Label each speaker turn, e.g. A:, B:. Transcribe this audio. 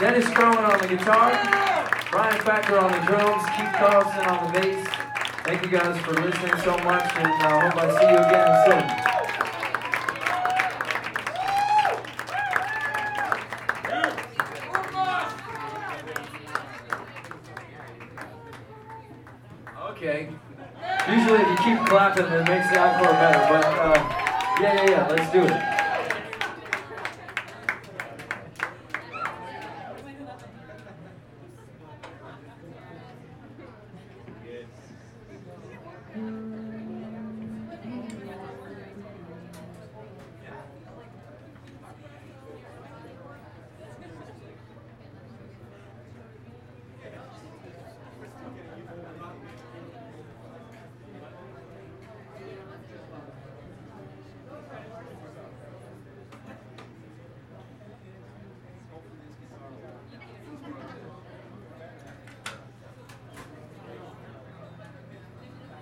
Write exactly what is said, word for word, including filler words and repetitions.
A: Dennis Crowan on the guitar, Brian Packer on the drums, Keith Carlson on the bass. Thank you guys for listening so much, and I uh, hope I see you again soon. Okay. Usually if you keep clapping, it makes the encore better, but uh, yeah, yeah, yeah, let's do it.